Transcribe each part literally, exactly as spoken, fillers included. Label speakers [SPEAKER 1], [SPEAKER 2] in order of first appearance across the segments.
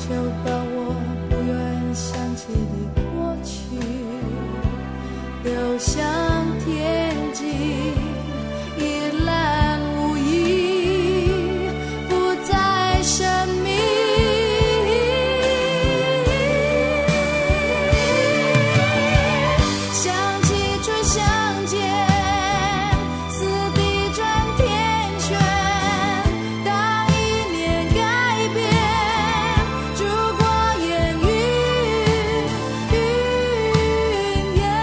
[SPEAKER 1] 就把我不愿想起的过去流向天际，一览无遗，不再神秘。想起春相见，似地转天旋，当一念改变，烛光烟云云烟。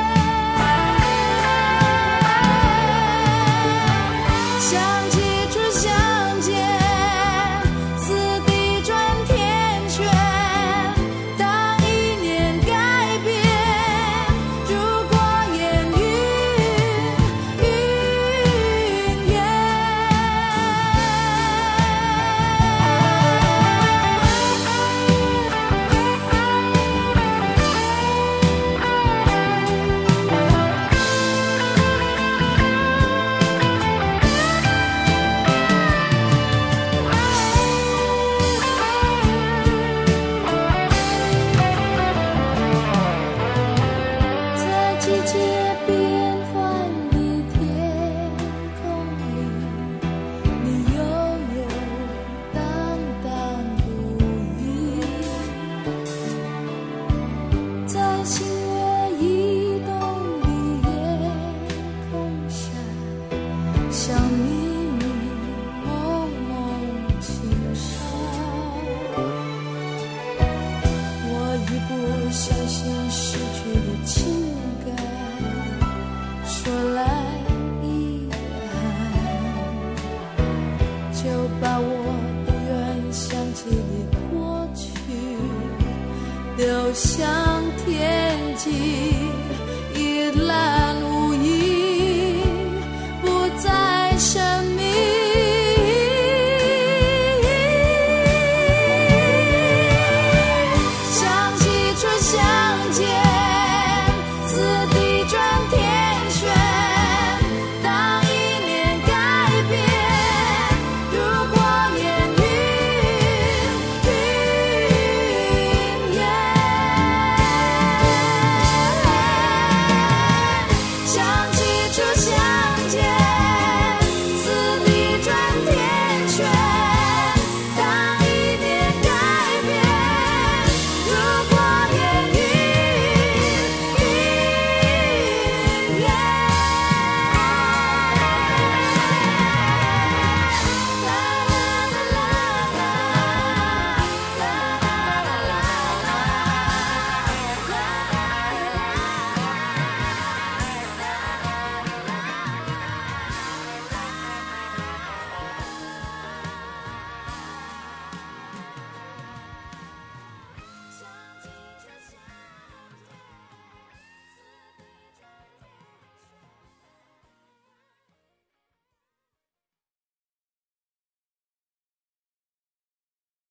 [SPEAKER 1] 想起春相见，似地转天旋，当一念改变，烛光烟云云烟。在季节变换的天空里，你悠悠荡荡不已，在星月移动的夜空下，像秘密蒙蒙轻纱。我一不小心失去的情感，说来遗憾，就把我不愿想起的过去流向天际。